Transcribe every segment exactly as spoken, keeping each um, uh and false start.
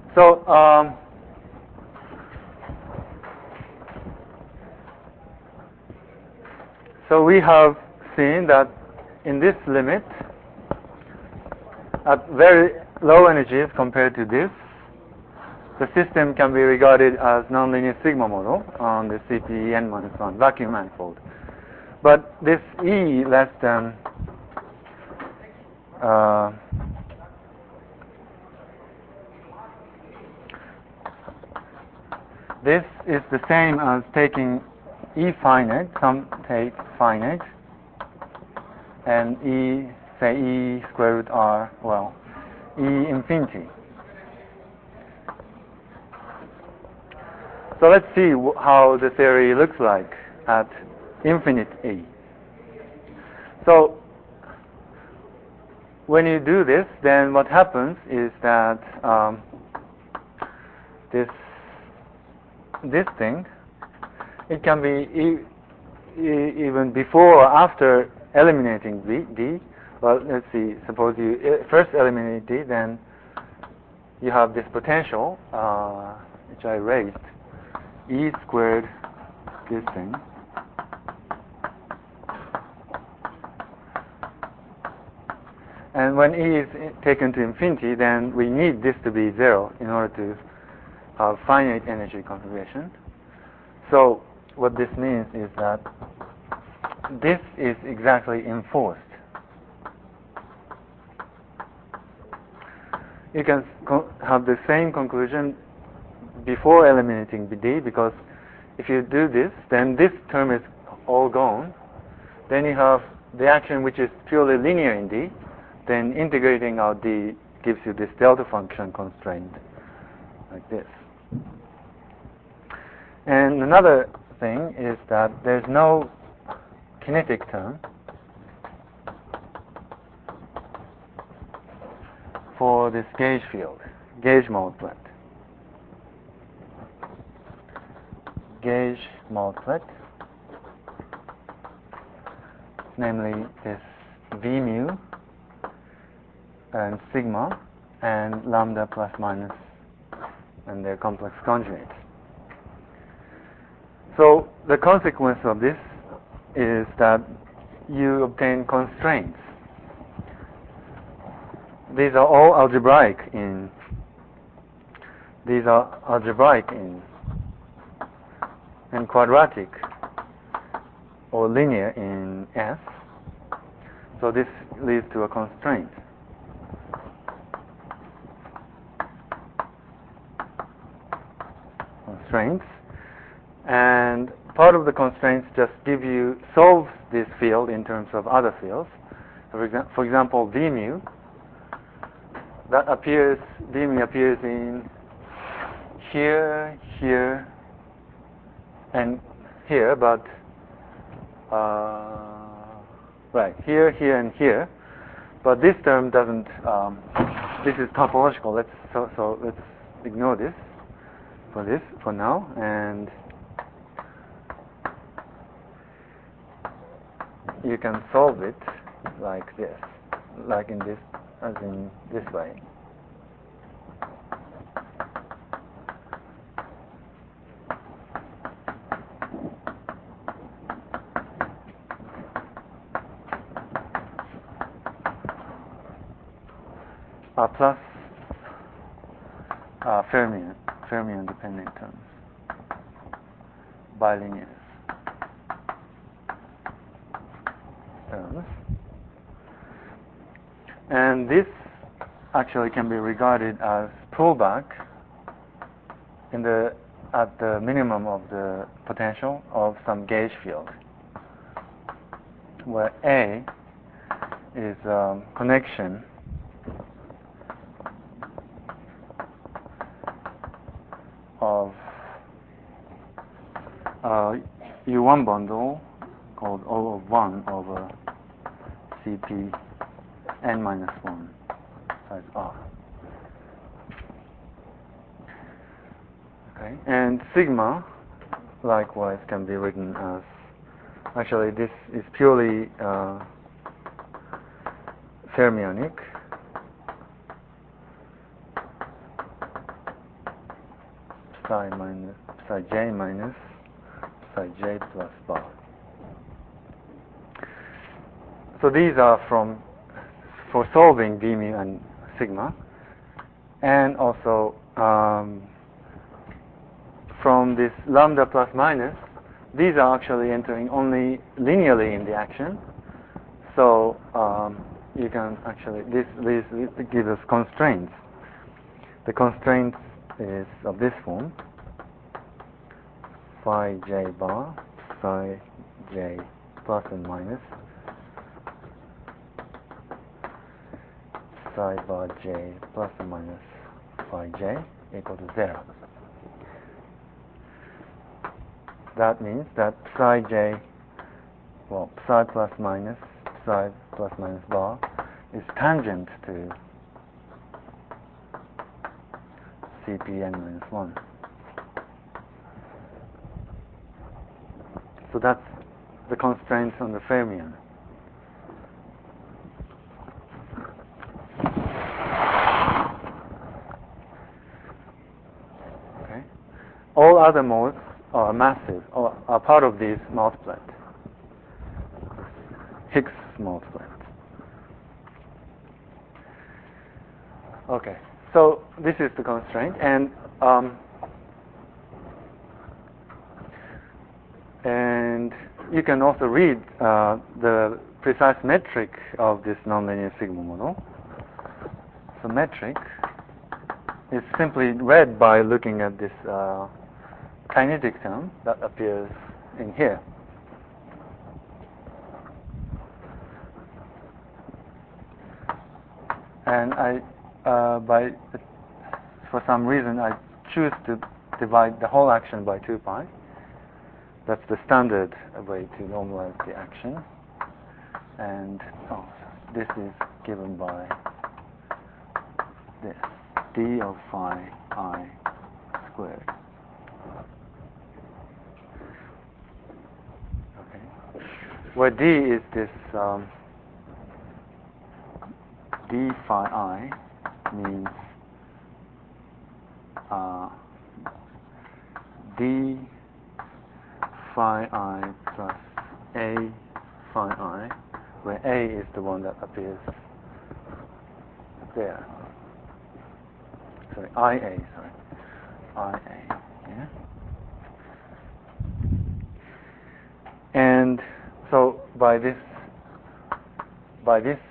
So um, so we have seen that in this limit, at very low energies compared to this, the system can be regarded as nonlinear sigma model on the C P E n minus one vacuum manifold. But this E less than uh, this is the same as taking E finite, some take finite, and E, say E square root R, well, E infinity. So let's see how the theory looks like at infinite E. So when you do this, then what happens is that um, this this thing, it can be e e even before or after eliminating v, D. Well, let's see, suppose you first eliminate D, then you have this potential, uh, which I raised, E squared this thing. And when E is taken to infinity, then we need this to be zero in order to have finite energy configuration. So what this means is that this is exactly enforced. You can have the same conclusion before eliminating D, because if you do this, then this term is all gone. Then you have the action which is purely linear in D. Then integrating out D gives you this delta function constraint like this. And another thing is that there's no kinetic term for this gauge field, gauge multiplet. Gauge multiplet, namely this V mu and sigma and lambda plus minus and their complex conjugates. So the consequence of this is that you obtain constraints. These are all algebraic in these are algebraic in and quadratic or linear in S. So this leads to a constraint. Constraints, and part of the constraints just give you solve this field in terms of other fields. For, exa for example, V mu that appears V mu appears in here, here, and here, but uh, right here, here, and here. But this term doesn't. Um, this is topological. Let's so so let's ignore this for this for now, and you can solve it like this, like in this, as in this way. Uh, plus uh, fermion, fermion dependent terms, bilinear terms. And this actually can be regarded as pullback in the at the minimum of the potential of some gauge field, where A is um, connection of uh, U one bundle called O of one over C P n minus one size R. Okay, and sigma likewise can be written as, actually this is purely uh, fermionic, psi minus psi j minus psi j plus bar. So these are from for solving d mu and sigma, and also um, from this lambda plus minus, these are actually entering only linearly in the action. So um, you can actually, this, this, this gives us constraints. The constraint is of this form: phi j bar, psi j plus and minus, psi bar j plus and minus phi j equal to zero. That means that psi j, well, psi plus minus, psi plus minus bar is tangent to C P n minus one. So that's the constraints on the fermion. Okay. All other modes are massive, or are part of this multiplet, Higgs multiplet. Okay, so this is the constraint, and um, and you can also read uh, the precise metric of this nonlinear sigma model. So metric is simply read by looking at this uh, kinetic term that appears in here. And I, uh, by for some reason, I choose to divide the whole action by two pi. That's the standard way to normalize the action. And oh, this is given by this, d of phi I squared. Okay, where d is this um, d phi I means uh, d phi I plus a phi I, where a is the one that appears there. Sorry, ia, sorry, ia, yeah. And so by this, by this,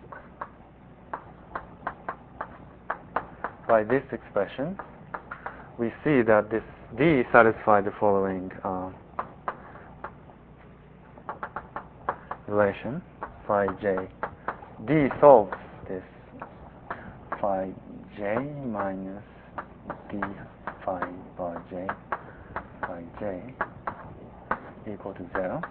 by this expression, we see that this d satisfies the following uh, relation: phi j. D solves this phi j minus d phi bar j phi j equal to zero.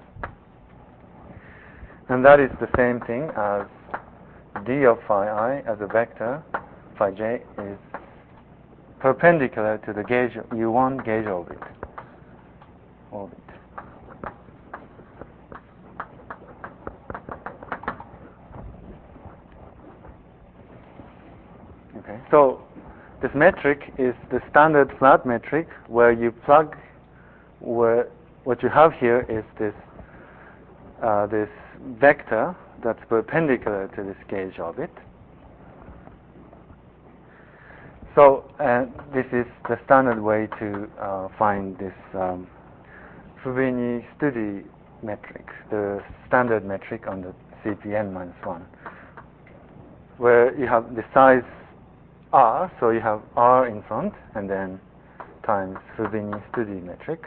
And that is the same thing as d of phi I as a vector. Phi j is perpendicular to the gauge U one gauge orbit. orbit. Okay, so this metric is the standard flat metric where you plug, where what you have here is this uh, this vector that's perpendicular to this gauge orbit. So uh, this is the standard way to uh, find this um, Fubini-Studi metric, the standard metric on the C P n minus one, where you have the size r, so you have r in front, and then times Fubini-Studi metric.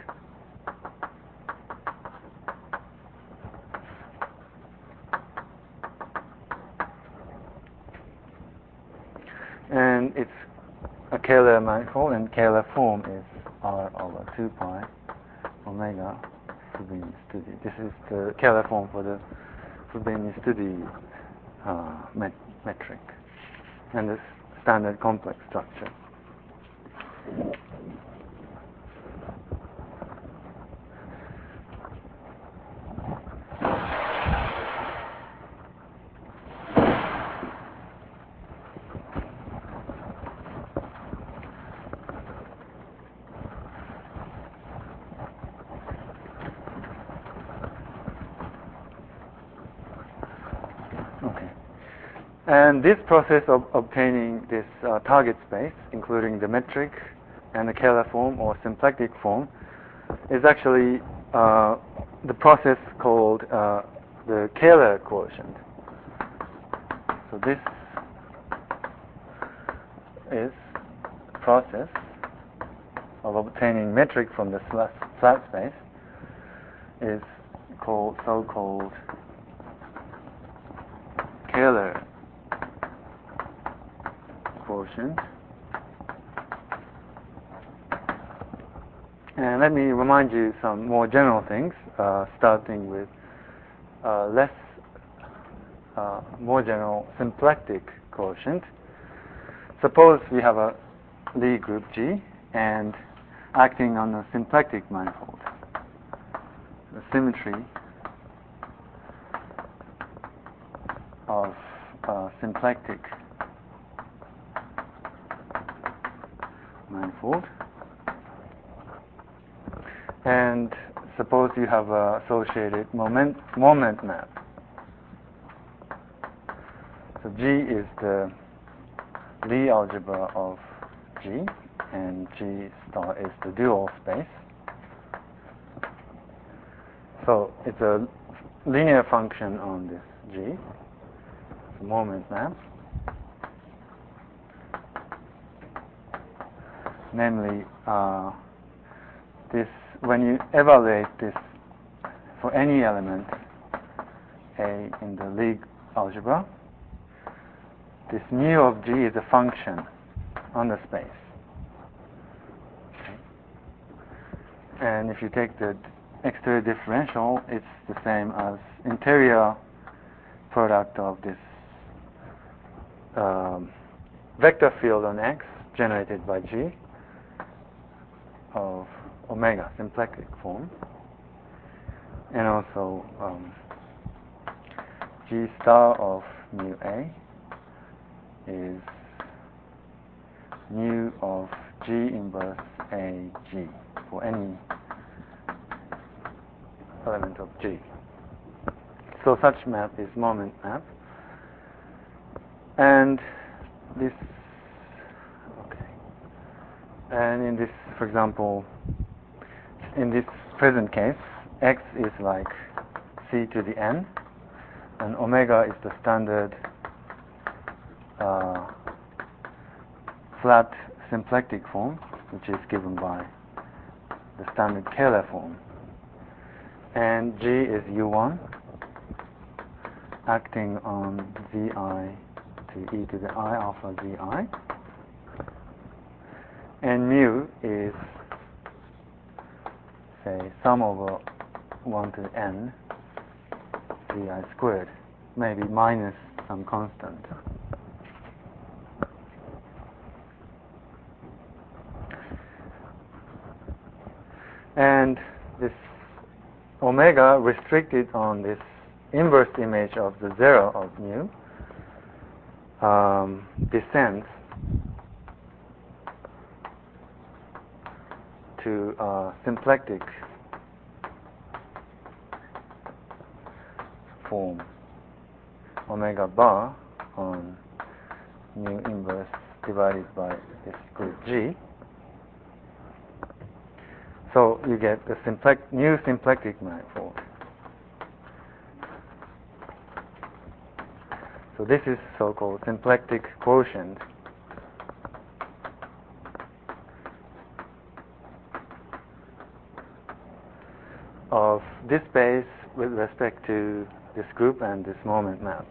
And it's a Kähler manifold, and Kähler form is r over two pi omega Fubini-Studi. This is the Kähler form for the Fubini-Studi uh, met metric, and this standard complex structure. And this process of obtaining this uh, target space, including the metric and the Kähler form or symplectic form, is actually uh, the process called uh, the Kähler quotient. So this is the process of obtaining metric from the flat space is called so-called Kähler quotient. And let me remind you some more general things, uh, starting with uh, less, uh, more general symplectic quotient. Suppose we have a Lie group G and acting on a symplectic manifold. The symmetry of uh, symplectic manifold. And suppose you have an associated moment, moment map. So G is the Lie algebra of G, and G star is the dual space. So it's a linear function on this G, it's a moment map. Namely, uh, this when you evaluate this for any element A in the Lie algebra, this mu of G is a function on the space. Okay. And if you take the exterior differential, it's the same as interior product of this um, vector field on X generated by G of omega, symplectic form, and also um, G star of mu A is mu of G inverse A G for any element of G. So such map is moment map, and this okay, and in this, for example, in this present case, X is like C to the N, and omega is the standard uh, flat symplectic form, which is given by the standard Kähler form. And G is U one, acting on Zi to e to the I alpha Zi. And mu is, say, sum over one to n Zi squared, maybe minus some constant. And this omega restricted on this inverse image of the zero of mu um, descends to uh, symplectic form omega bar on mu inverse divided by this group G. So you get the simplec new symplectic manifold. So this is so-called symplectic quotient of this space with respect to this group and this moment map.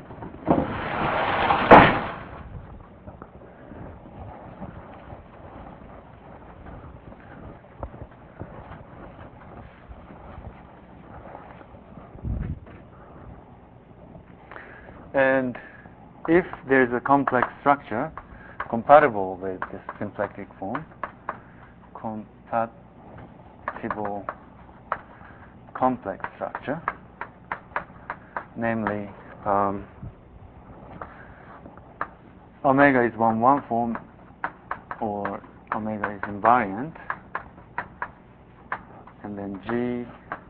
And if there is a complex structure compatible with this symplectic form, compatible complex structure, namely um, omega is one one form or omega is invariant, and then G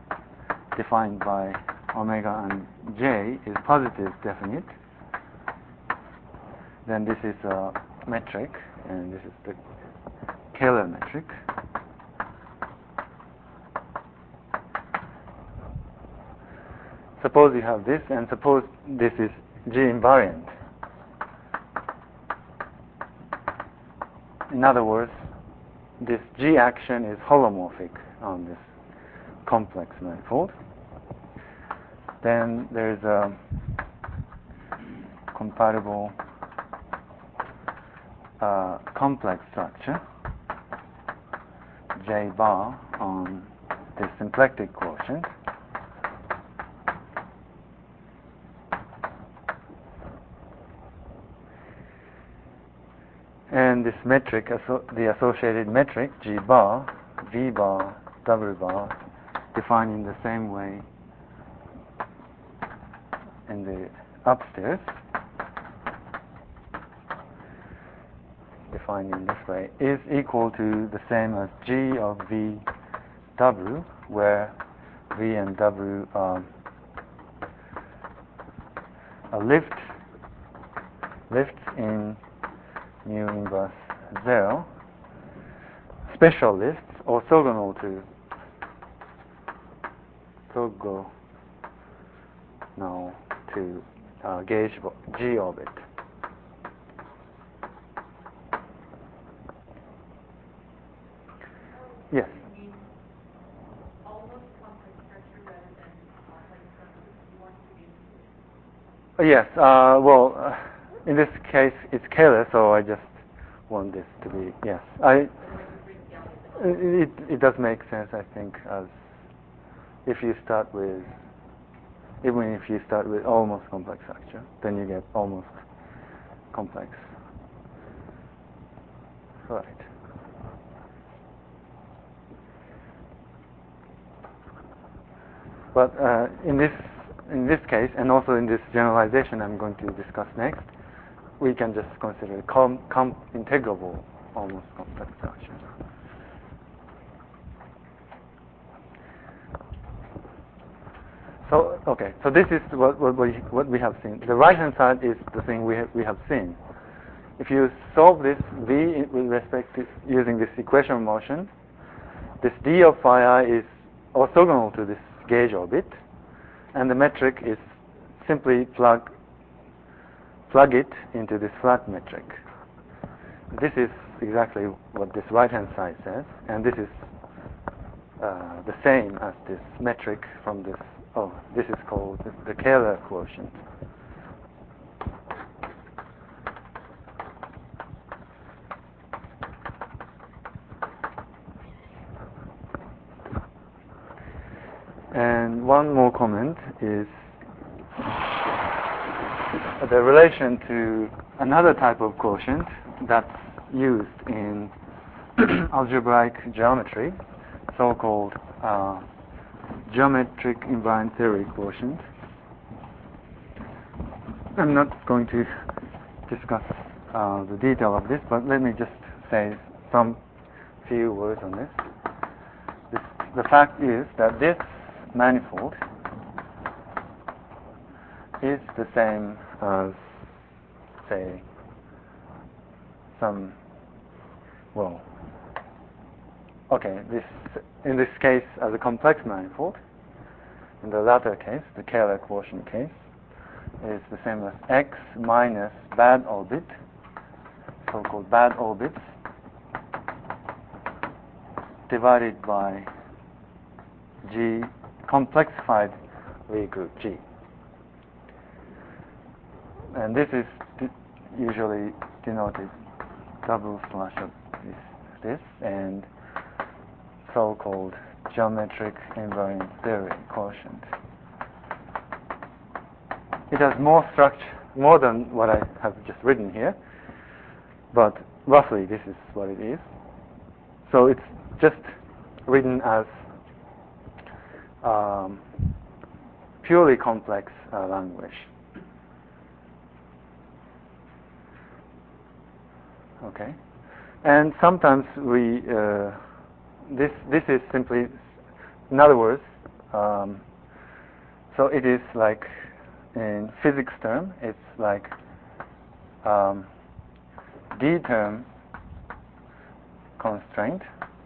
defined by omega and J is positive definite, then this is a metric, and this is the Kähler metric. Suppose you have this, and suppose this is G invariant. In other words, this G action is holomorphic on this complex manifold. Then there is a compatible uh, complex structure J bar on this symplectic quotient. And this metric, the associated metric G bar, V bar, W bar, defined in the same way in the upstairs, defined in this way, is equal to the same as G of V W, where V and W are a lift, lifts in mu inverse zero, special lifts orthogonal to orthogonal to uh, gauge G orbit. Yes. Yes. Uh, well, uh, in this case, it's Kähler, so I just want this to be yes. I. It it does make sense, I think, as if you start with, even if you start with almost complex structure, then you get almost complex. Right. But uh, in this in this case, and also in this generalization I'm going to discuss next, we can just consider com, com integrable almost complex structure. So okay, so this is what what we what we have seen. The right hand side is the thing we have, we have seen. If you solve this V in, with respect to using this equation of motion, this d of phi I is orthogonal to this gauge orbit, and the metric is simply plug plug it into this flat metric. This is exactly what this right hand side says, and this is uh, the same as this metric from this. Oh, this is called the, the Kähler quotient. And one more comment is the relation to another type of quotient that's used in algebraic geometry, so-called uh, geometric invariant theory quotient. I'm not going to discuss uh, the detail of this, but let me just say some few words on this. this. The fact is that this manifold is the same as, say, some, well, okay, this in this case as a complex manifold. In the latter case, the Kähler quotient case, is the same as x minus bad orbit, so-called bad orbits, divided by G complexified Lie group G. And this is usually denoted double slash of this, this and so-called geometric invariant theory quotient. It has more structure, more than what I have just written here, but roughly this is what it is. So it's just written as um, purely complex uh, language. Okay, and sometimes we uh, this this is simply, in other words, um, so it is like in physics term, it's like um, D term constraint,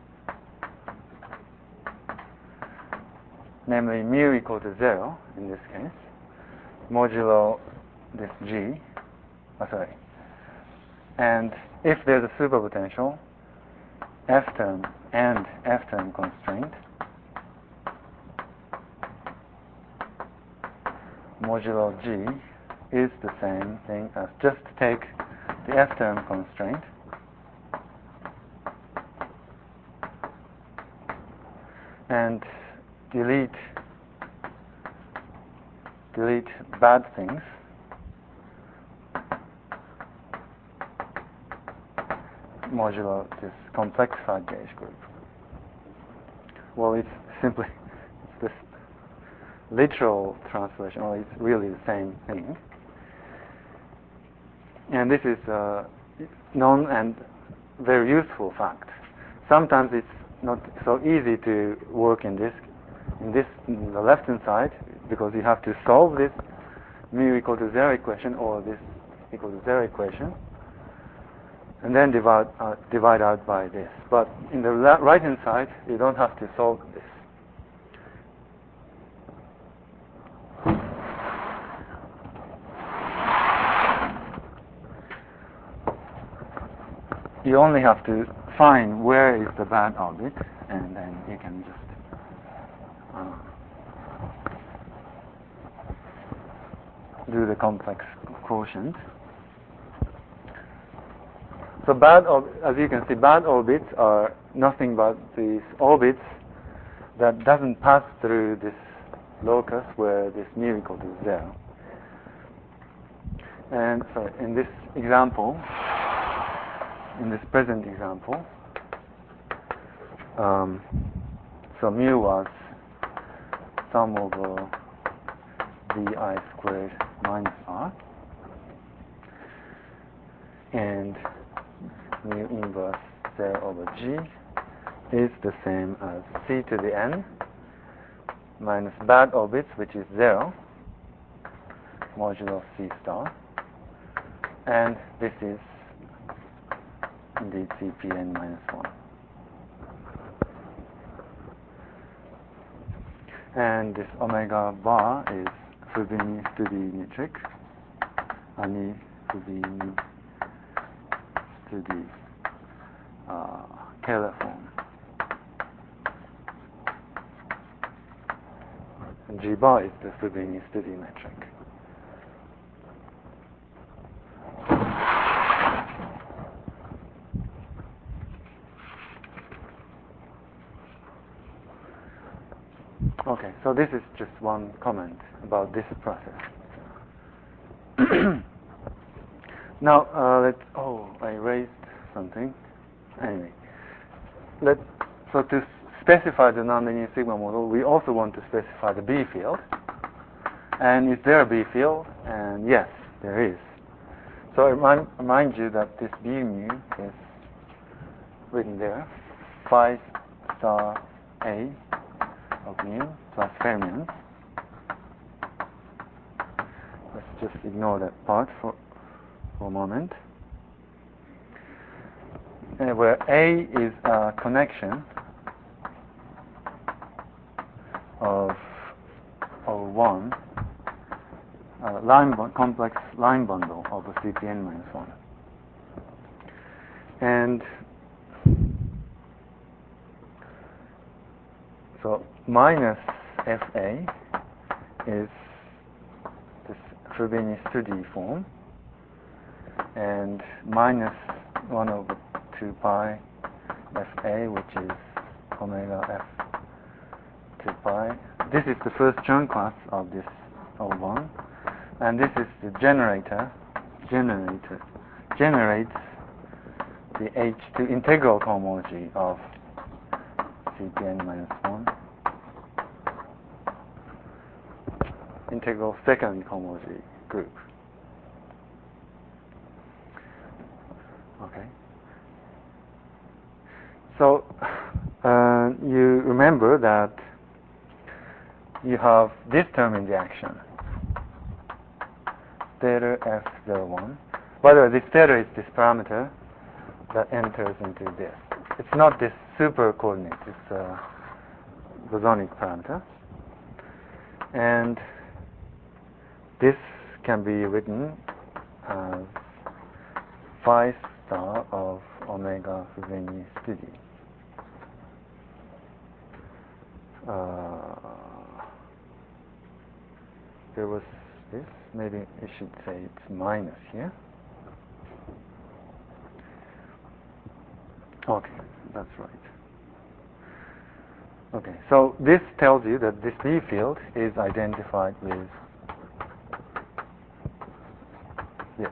namely mu equal to zero in this case, modulo this G, oh, sorry, and if there's a superpotential, F term and F term constraint, modulo G is the same thing as just take the F term constraint and delete delete bad things, modulo this complexified gauge group. Well, it's simply it's this literal translation, or it's really the same thing. And this is a known and very useful fact. Sometimes it's not so easy to work in this, in this, in the left-hand side, because you have to solve this mu equal to zero equation or this equal to zero equation, and then divide uh, divide out by this. But in the right-hand side, you don't have to solve this. You only have to find where is the bad orbit, and then you can just uh, do the complex quotient. So bad, as you can see, bad orbits are nothing but these orbits that doesn't pass through this locus where this mu equal to zero. And so in this example, in this present example, um, so mu was sum over vi squared minus r, and mu inverse zero over g is the same as c to the n minus bad orbits, which is zero, modulo c star, and this is indeed C P n minus one. And this omega bar is Frobenius-Studi metric, ani Frobenius-Studi uh, Taylor form. And G bar is the Frobenius-Studi metric. Okay, so this is just one comment about this process. Now, uh, let's, oh, I erased something. Anyway, let so to specify the nonlinear sigma model, we also want to specify the B field. And is there a B field? And yes, there is. So I remind, remind you that this B mu is written there, phi star A of mu plus fermions. Let's just ignore that part for, for a moment. And where A is a connection of, of one uh, line complex line bundle of a C P n minus one. And so minus F A is this Frobenius-Studi form, and minus one over two pi F A, which is omega F two pi. This is the first Chern class of this O one, and this is the generator. Generator generates the H two integral cohomology of C P n minus one. Integral second cohomology group. Okay. So uh, you remember that you have this term in the action, theta f zero one. By the way, this theta is this parameter that enters into this. It's not this super coordinate, it's a bosonic parameter. And this can be written as phi star of omega Fubini studio. Uh, there was this, maybe it should say it's minus here. Okay, that's right. Okay, so this tells you that this B field is identified with yes.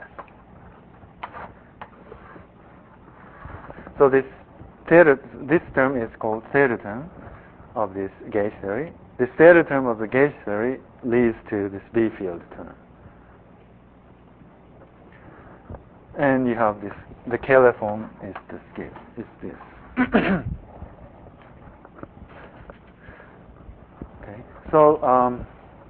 So this theta, this term is called theta term of this gauge theory. This theta term of the gauge theory leads to this B field term. And you have this, the Kähler form is this, is this. Okay, so um,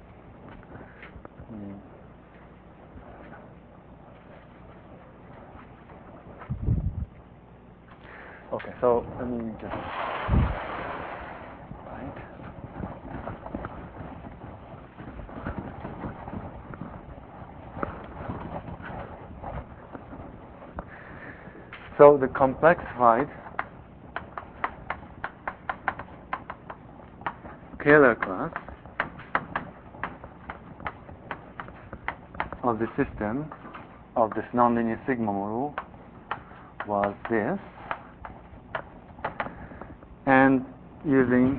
okay, so let me just right. So the complexified Kähler class of the system of this nonlinear sigma model was this, and using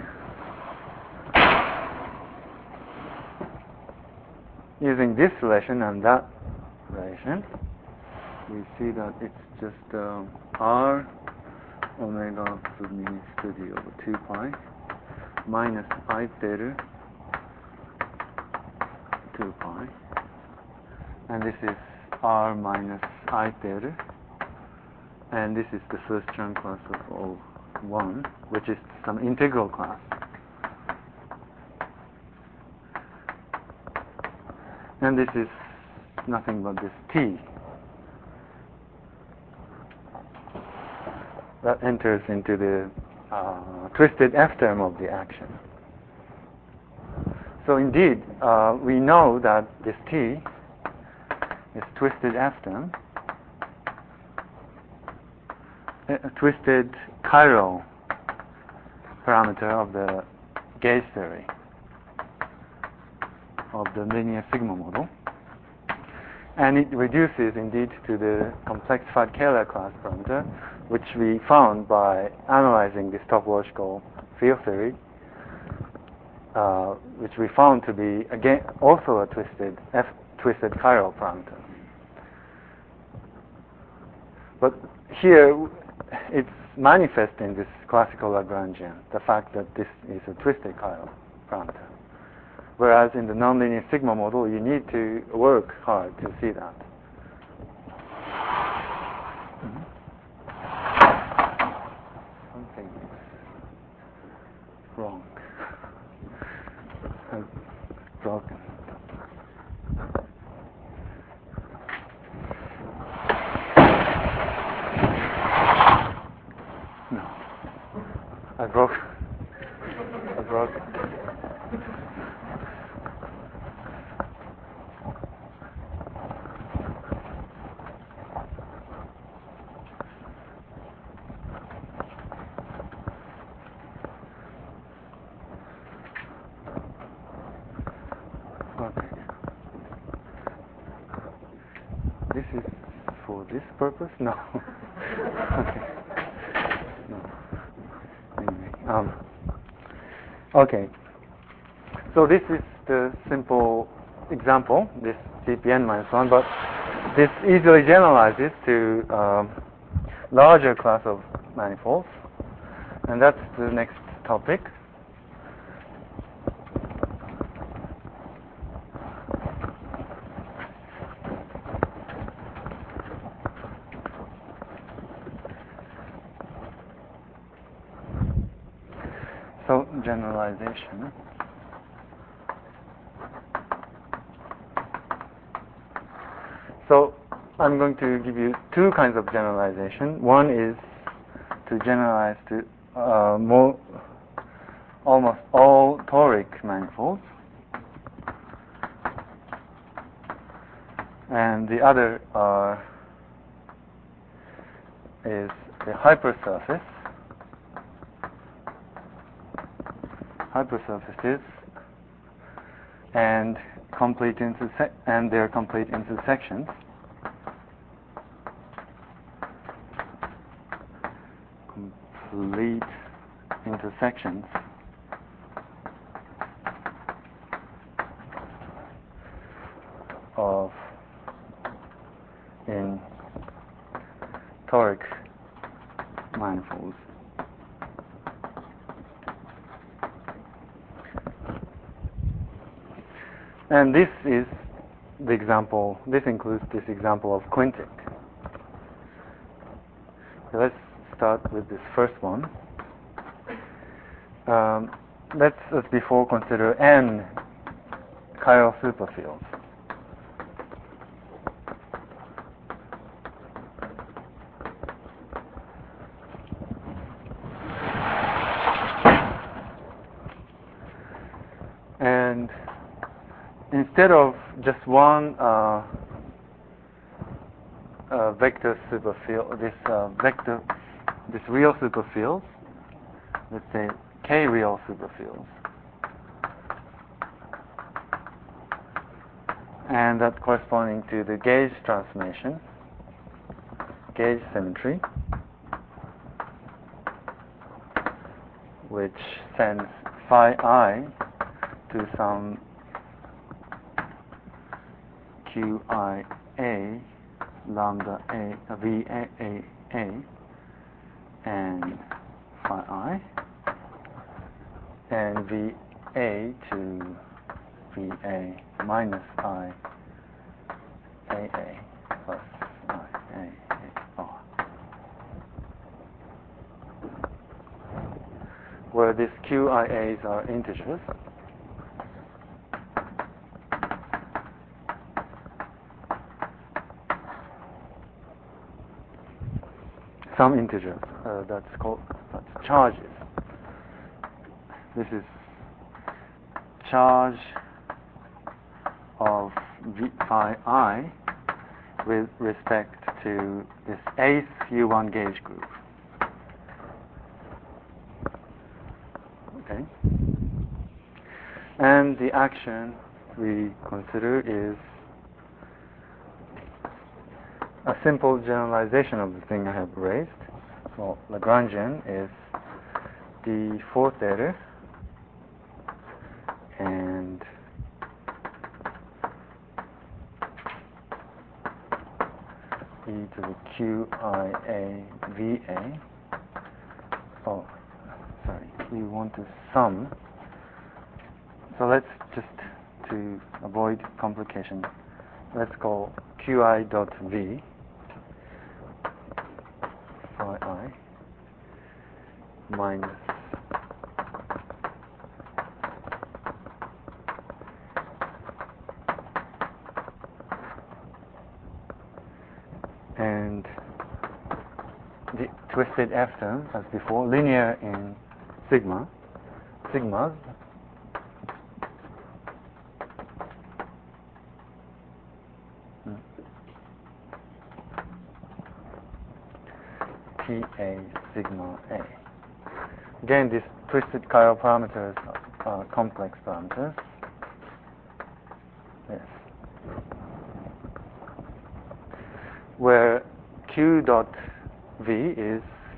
using this relation and that relation, we see that it's just um, R omega Fubini studio over two pi minus I theta two pi, and this is R minus I theta, and this is the first Chern class of O one, which is some integral class. And this is nothing but this T that enters into the uh, twisted F term of the action. So indeed, uh, we know that this T is twisted F term, a twisted chiral parameter of the gauge theory of the linear sigma model, and it reduces indeed to the complexified Kähler class parameter, which we found by analyzing this topological field theory, uh, which we found to be again also a twisted F twisted chiral parameter. But here it's manifest in this classical Lagrangian, the fact that this is a twisted chiral parameter. Whereas in the nonlinear sigma model, you need to work hard to see that. Mm-hmm. Something is wrong. It's broken. No. I broke. I broke it. This is for this purpose? No. Okay. No. Anyway. Um, okay. So this is the simple example, this C P n minus one, but this easily generalizes to um, larger class of manifolds, and that's the next topic. So generalization. So I'm going to give you two kinds of generalization. One is to generalize to uh, more, almost all toric manifolds, and the other uh, is the hypersurface. Hypersurfaces and complete interse and their complete intersections. Complete intersections of in toric manifolds. And this is the example, this includes this example of quintic. So let's start with this first one. Um, let's, as before, consider n chiral superfields. And instead of just one uh, uh, vector superfield, this uh, vector, this real superfield, let's say k real superfields, and that corresponding to the gauge transformation, gauge symmetry, which sends phi I to some qia lambda a v a a a and phi I, and v a to v a minus I a a plus I a a r, where these qia's are integers. Some integer uh, that's called that's charges. This is charge of v phi I with respect to this eighth U one gauge group. Okay, and the action we consider is a simple generalization of the thing I have raised. So Lagrangian is the fourth order and e to the qia va. Oh, sorry, we want to sum. So let's just, to avoid complication, let's call qi dot v phi I minus and the twisted F term as before, linear in sigma, sigmas, Ta sigma A. Again, these twisted chiral parameters are complex parameters. Yes. Where Q dot V is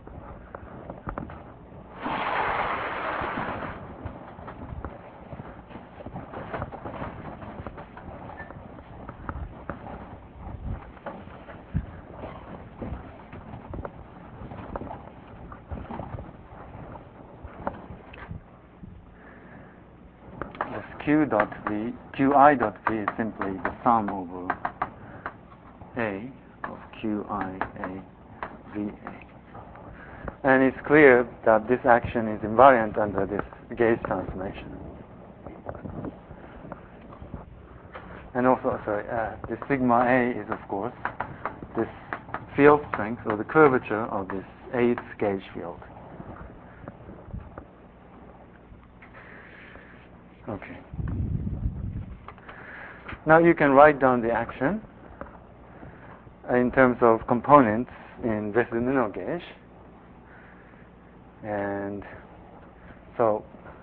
Q dot V, Qi dot V is simply the sum over A of Qia V A. And it's clear that this action is invariant under this gauge transformation. And also, sorry, uh, the sigma A is, of course, this field strength or the curvature of this eighth gauge field. Okay. Now you can write down the action in terms of components in Wess-Zumino gauge. And so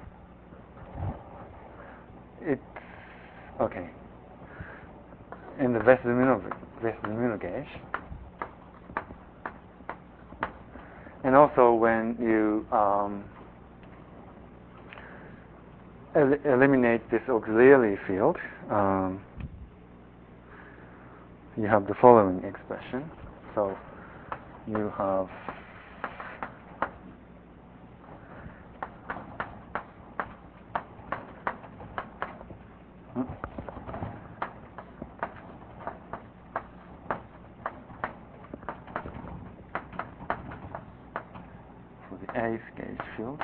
it's okay. In the Wess-Zumino Wess-Zumino gauge, and also when you um, el eliminate this auxiliary field, um, you have the following expression. So you have for the eighth gauge field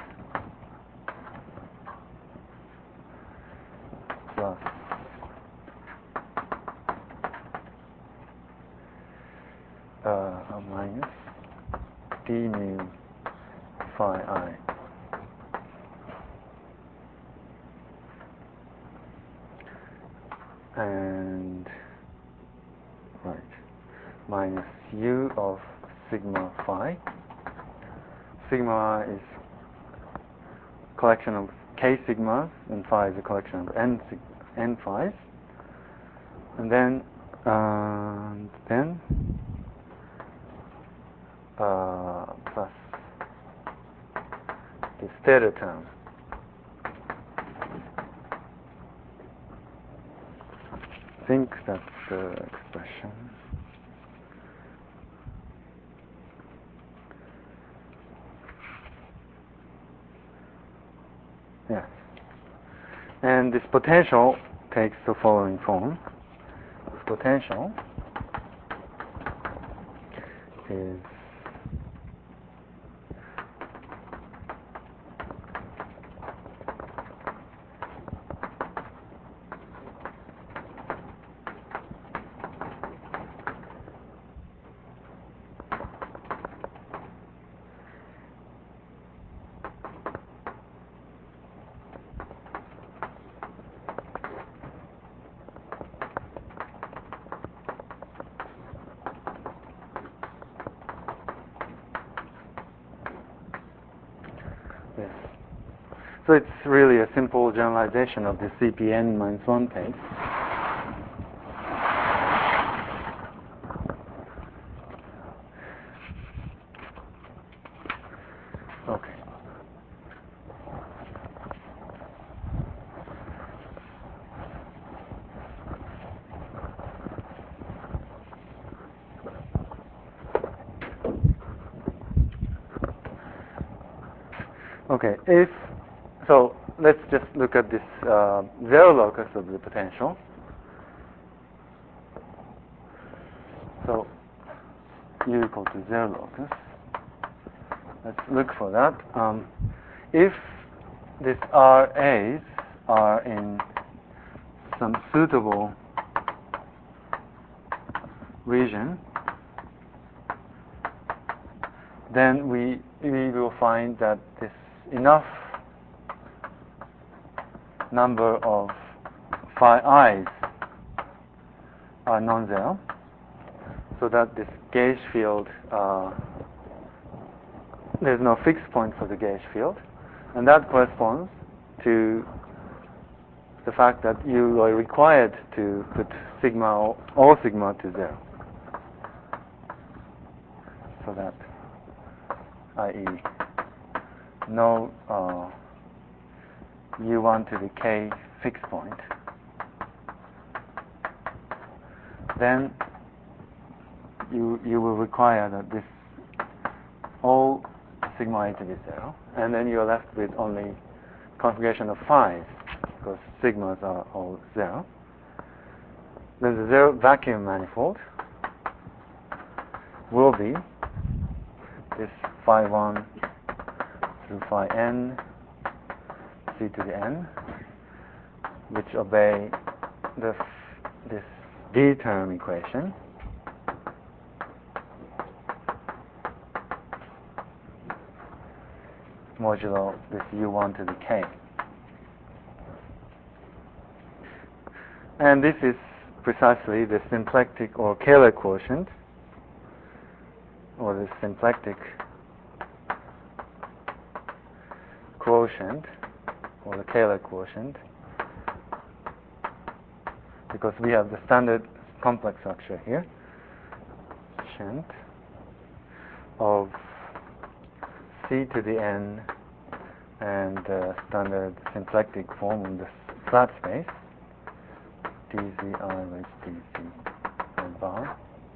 plus uh, minus d mu phi I and right minus u of sigma phi. Sigma is a collection of k sigmas, and phi is a collection of n sig n phi's, and then uh, then uh, plus this theta term. I think that's the expression. Yes. And this potential takes the following form. This potential is Yes. So it's really a simple generalization of the C P n minus one case. Okay. Okay, if so, let's just look at this uh, zero locus of the potential. So u equal to zero locus. Let's look for that. Um, if these R A's are in some suitable region, then we we will find that this enough number of phi i's are non-zero, so that this gauge field, uh, there's no fixed point for the gauge field, and that corresponds to the fact that you are required to put sigma, all sigma to zero, so that that is no uh, u one to the k fixed point, then you you will require that this all sigma a to be zero, and then you are left with only configuration of phi's, because sigmas are all zero. Then the zero vacuum manifold will be this phi one through phi n, c to the n, which obey the this d term equation. modulo this u one to the k. And this is precisely the symplectic or Kähler quotient, or the symplectic quotient, or the Kähler quotient, because we have the standard complex structure here, quotient of c to the n and uh, standard symplectic form in the flat space, dzi with dz and bar,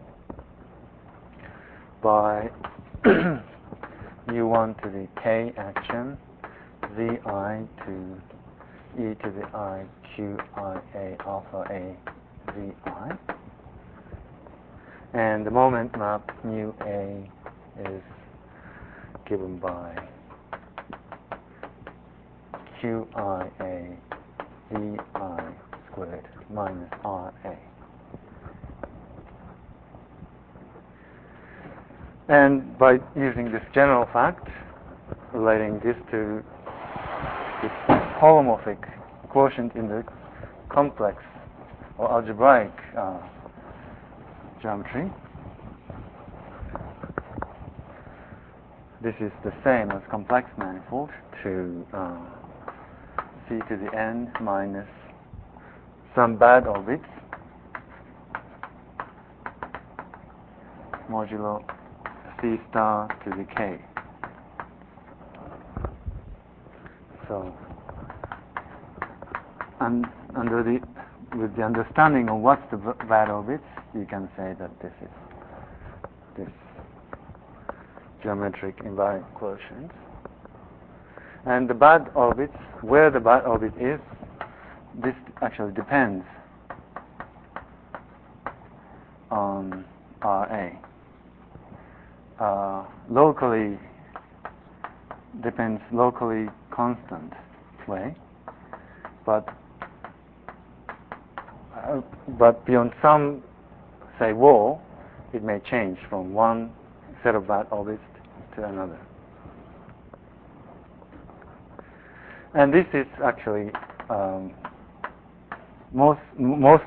by u one to the k action, vi to e to the I q I a alpha a vi, and the moment map mu a is given by q I a vi squared minus R A. And by using this general fact, relating this to the holomorphic quotient in the complex or algebraic uh, geometry, this is the same as complex manifold to uh, c to the n minus some bad orbits modulo c star to the k. So, un under the with the understanding of what's the bad orbits, you can say that this is this geometric invariant quotient. And the bad orbits, where the bad orbit is, this actually depends on R A. Uh, locally depends locally constant way, but uh, but beyond some, say, wall, it may change from one set of bad orbits to another. And this is actually um, most most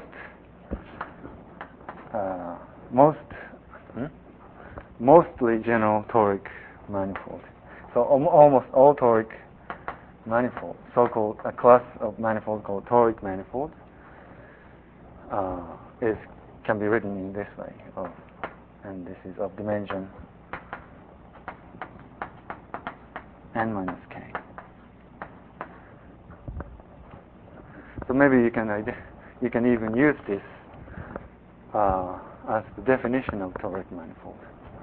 uh, most hmm? mostly general toric manifold. So um, almost all toric manifold, so-called a class of manifold called toric manifold, uh, is can be written in this way. Of, and this is of dimension n minus k. So maybe you can you can even use this uh, as the definition of toric manifold.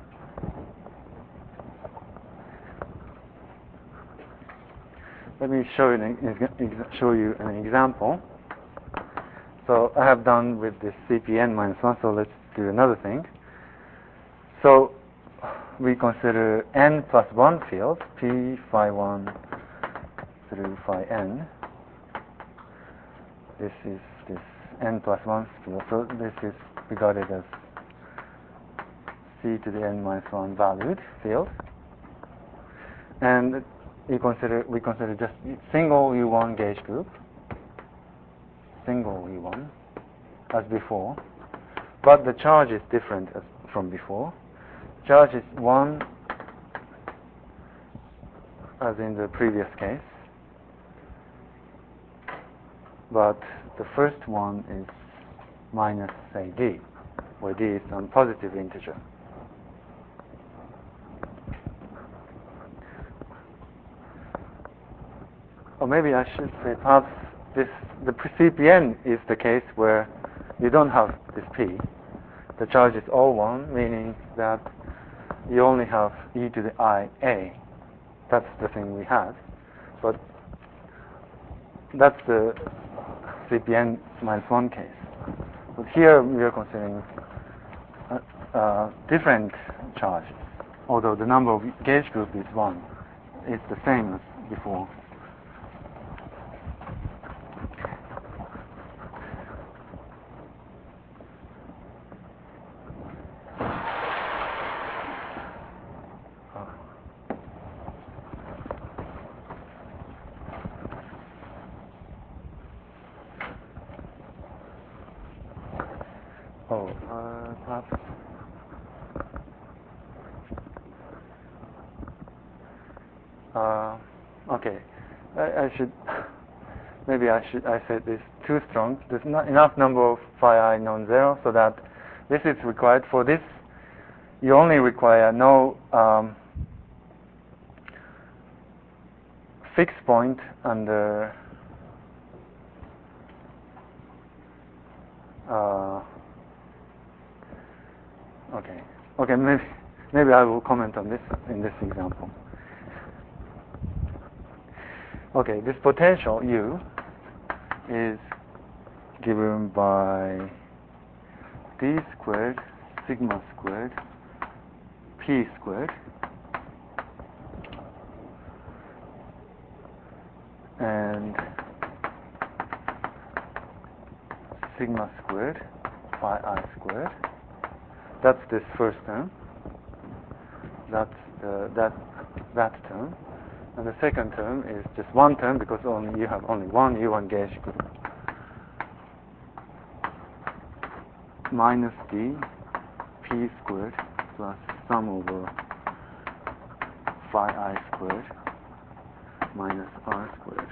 Let me show you an, show you an example. So I have done with this C P n minus one. So let's do another thing. So we consider n plus one fields, p phi one through phi n. This is this n plus one field. So this is regarded as c to the n minus one valued field. And we consider we consider just single U one gauge group, single U one, as before, but the charge is different as from before. Charge is one, as in the previous case, but the first one is minus, say, d, where d is some positive integer. Or maybe I should say perhaps this the C P n is the case where you don't have this p. The charge is all one, meaning that you only have e to the I a. That's the thing we had. But that's the C P n minus one case. But here we are considering uh, uh, different charges, although the number of gauge group is one. It's the same as before. Oh, uh, perhaps. Uh, okay, I, I should. Maybe I should. I said this too strong. There's not enough number of phi I non-zero, so that this is required. For this, you only require no um, fixed point under uh, okay. Okay, maybe maybe I will comment on this in this example. Okay, this potential U is given by d squared sigma squared p squared and sigma squared phi I squared. That's this first term. That's the, that that term. And the second term is just one term because only you have only one U one gauge group. Minus d p squared plus sum over phi I squared minus r squared.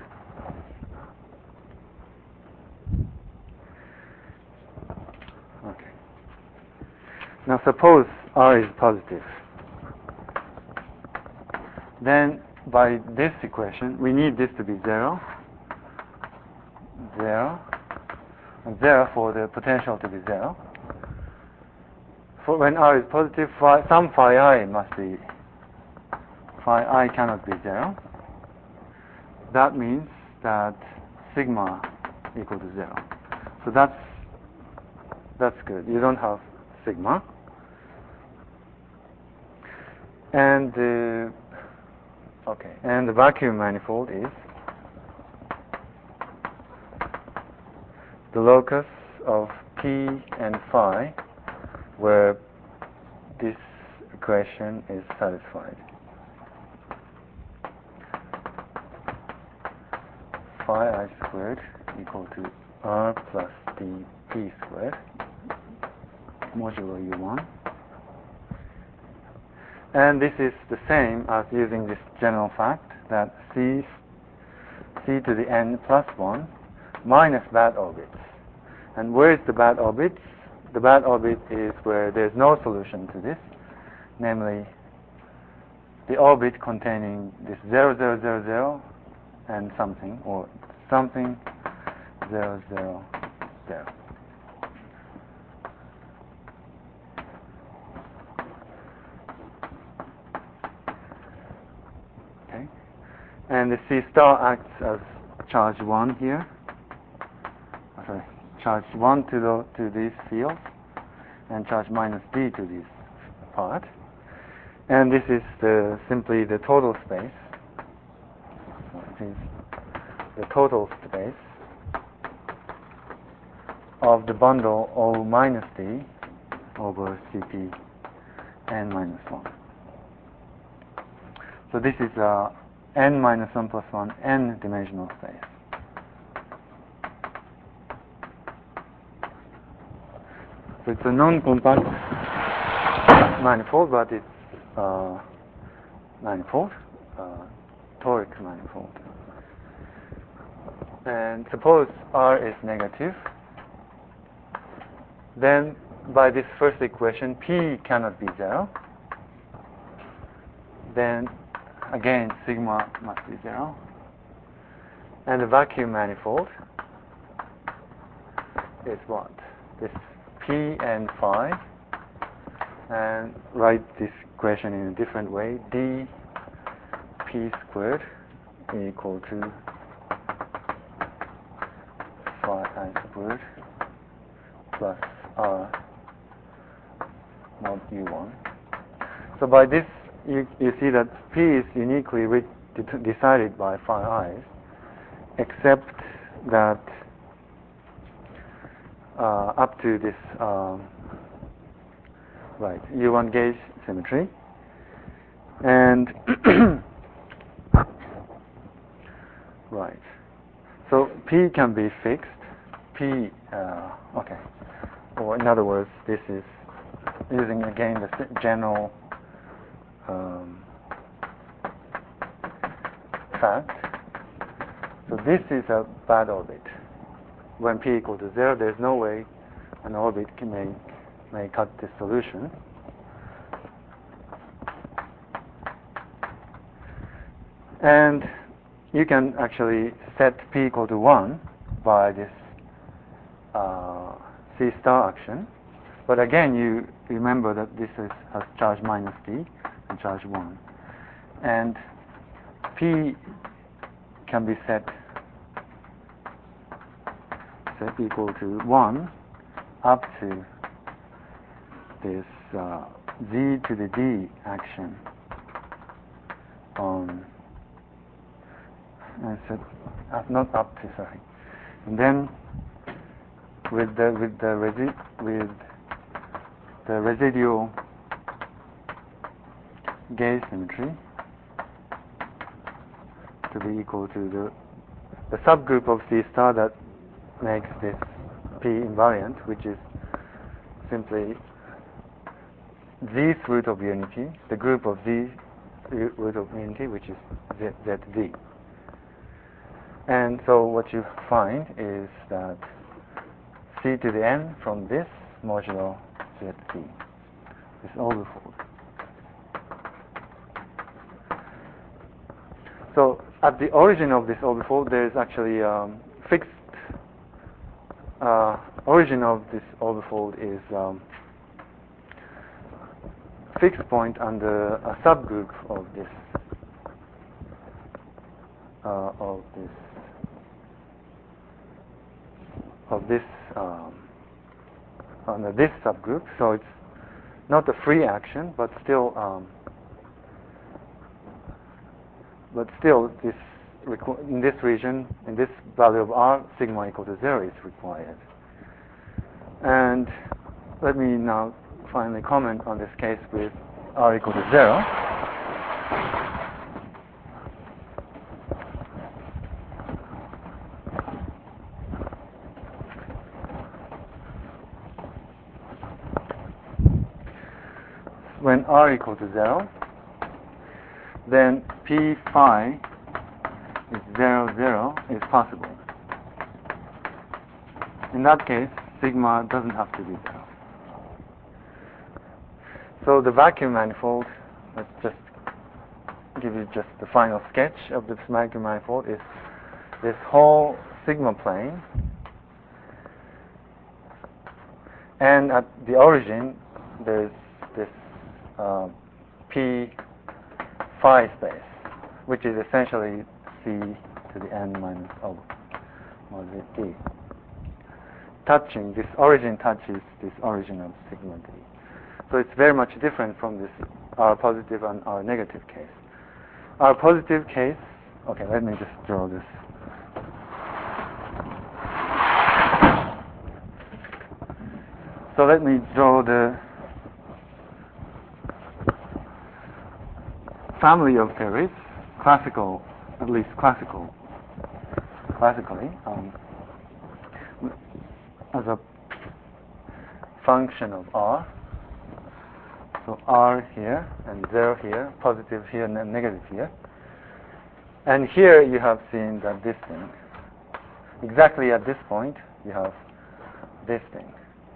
Okay. Now suppose r is positive. Then by this equation, we need this to be zero, zero, and zero for the potential to be zero. For when r is positive, phi, some phi I must be, phi I cannot be zero. That means that sigma equal to zero. So that's that's good. You don't have sigma. And uh, okay, and the vacuum manifold is the locus of p and phi where this equation is satisfied. Phi I squared equal to r plus dp squared modulo u one. And this is the same as using this general fact that c, c to the n plus one minus bad orbits. And where is the bad orbits? The bad orbit is where there's no solution to this, namely the orbit containing this zero, zero, zero, zero and something, or something, zero, zero, zero. Okay, and the C star acts as charge one here. Oh, sorry, charge one to the to these fields, and charge minus d to this part. And this is the simply the total space. So it is the total space of the bundle O minus d over Cp n minus one. So this is a n minus one plus one n dimensional space. So it's a non-compact manifold, but it's uh, manifold, uh, toric manifold. And suppose R is negative, then by this first equation, P cannot be zero. Then again, sigma must be zero. And the vacuum manifold is what? This P and phi. And write this equation in a different way. D P squared equal to phi I squared plus R mod U one. So by this, you, you see that P is uniquely re decided by phi I's, except that uh, up to this um, right U one gauge symmetry, and right. So P can be fixed. P uh, okay. or in other words, this is using again the general um, fact. So this is a bad orbit. When p equal to zero, there's no way an orbit can may, may cut this solution. And you can actually set p equal to one by this uh, C star action. But again, you remember that this is, has charge minus d and charge one. And p can be set, set equal to one up to this uh, z to the d action on, and set, uh, not up to, sorry. And then with the with the resi with the residual gauge symmetry to be equal to the the subgroup of C star that makes this P invariant, which is simply zth root of unity, the group of z root of unity, which is z, zz. And so what you find is that C to the n from this modulo zc is overfold. So at the origin of this overfold, there is actually um, fixed uh, origin of this overfold is um, fixed point under a subgroup of this uh, of this of this um, under this subgroup. So it's not a free action, but still um, but still this in this region, in this value of r, sigma equal to zero is required. And let me now finally comment on this case with r equal to zero. When r equal to zero, then p phi is zero, zero is possible. In that case, sigma doesn't have to be zero. So the vacuum manifold, let's just give you just the final sketch of this vacuum manifold, is this whole sigma plane, and at the origin there's this uh, p phi space, which is essentially c to the n minus o mod d. Touching, this origin touches this origin of sigma d. So it's very much different from this r positive and r negative case. R positive case, okay, let me just draw this. So let me draw the family of theories, classical, at least classical, classically, um, as a function of r. So r here and zero here, positive here and negative here. And here you have seen that this thing, exactly at this point, you have this thing,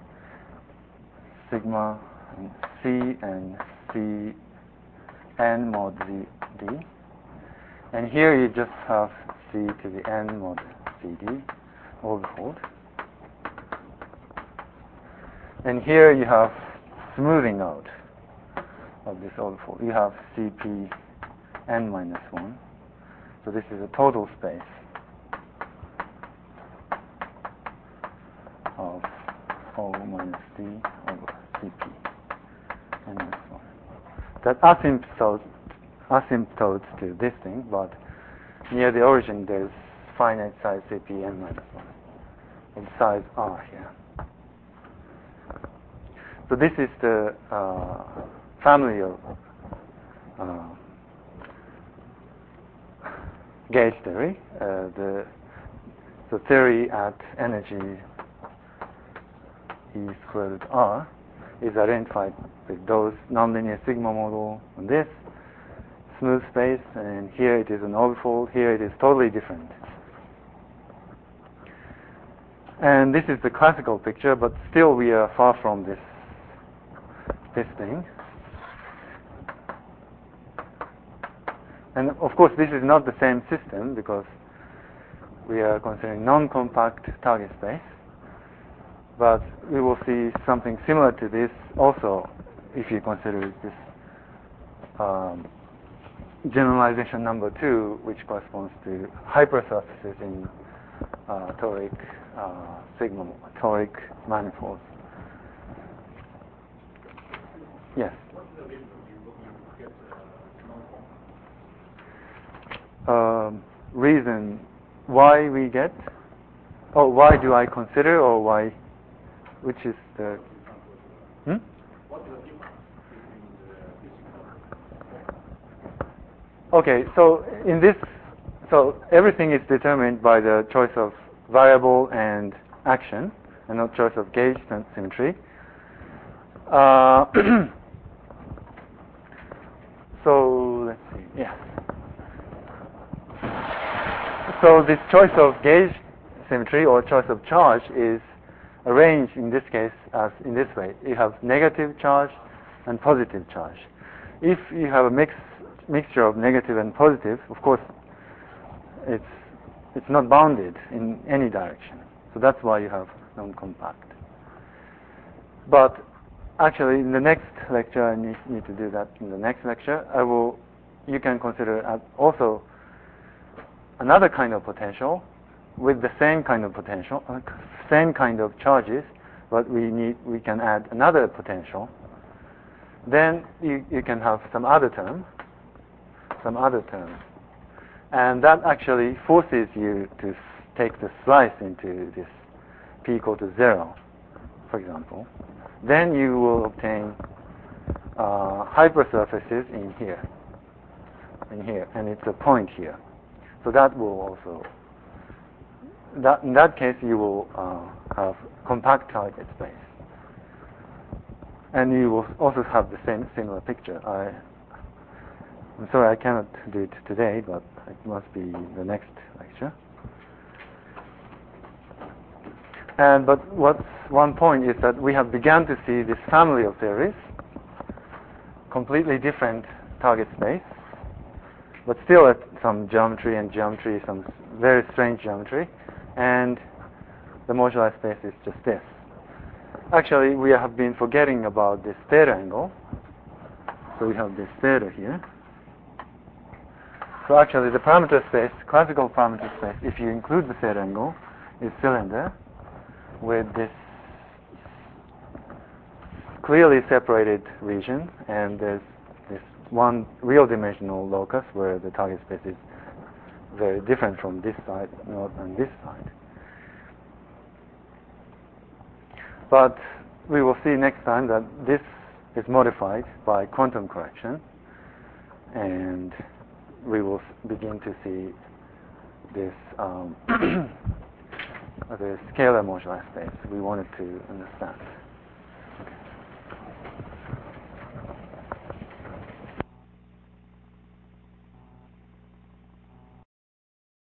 sigma and c and c n mod z d. And here you just have c to the n mod z d overfold. And here you have smoothing out of this overfold. You have cp n minus one. So this is a total space of O minus d over cp n minus one. That asymptotes, asymptotes to this thing, but near the origin there's finite size cp n minus one of size r here. So this is the uh, family of uh, gauge theory, uh, the, the theory at energy E squared root R is identified with those nonlinear sigma model on this smooth space, and here it is an orbifold, here it is totally different. And this is the classical picture, but still we are far from this this thing. And of course this is not the same system because we are considering non-compact target space, but we will see something similar to this also if you consider this um, generalization number two, which corresponds to hypersurfaces in uh, toric uh, sigma toric manifolds. Yes. What's the reason you, you get uh, non-compact? Um, reason why we get, oh, why do I consider, or why, which is the, hmm? What's the difference between the physical? Okay, so in this, so everything is determined by the choice of variable and action, and not choice of gauge symmetry. Uh, so let's see, yes. So this choice of gauge symmetry or choice of charge is arranged in this case as in this way. You have negative charge and positive charge. If you have a mix, mixture of negative and positive, of course, it's it's not bounded in any direction. So that's why you have non-compact. But actually, in the next lecture, I need, need to do that. In the next lecture, I will. You can consider also another kind of potential with the same kind of potential, uh, same kind of charges, but we need we can add another potential. Then you, you can have some other term, some other term, and that actually forces you to take the slice into this p equal to zero, for example. Then you will obtain uh, hypersurfaces in here, in here, and it's a point here. So that will also, that in that case you will uh, have compact target space, and you will also have the same similar picture. I, I'm sorry I cannot do it today, but it must be the next lecture. And but what's one point is that we have begun to see this family of theories, completely different target space, but still at some geometry and geometry, some very strange geometry, and the moduli space is just this. Actually, we have been forgetting about this theta angle. So we have this theta here. So actually, the parameter space, classical parameter space, if you include the theta angle, is cylinder with this clearly separated region, and there's this one real dimensional locus where the target space is very different from this side and this side. But we will see next time that this is modified by quantum correction, and we will begin to see this um, the scalar moduli space we wanted to understand.